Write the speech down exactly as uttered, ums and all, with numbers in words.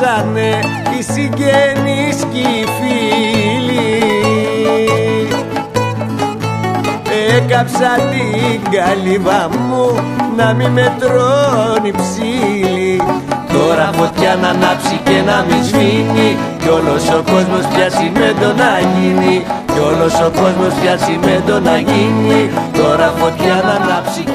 χωράνε οι συγγενείς κι οι φίλοι. Έκαψα την καλύβα μου να μη με τρώνει ψήλοι. Τώρα φωτιά να ανάψει και να μη σβήνει, κι όλος ο κόσμος πια τσιμέντο να γίνει, κι όλος ο κόσμος πια τσιμέντο να γίνει. Τώρα φωτιά να ανάψει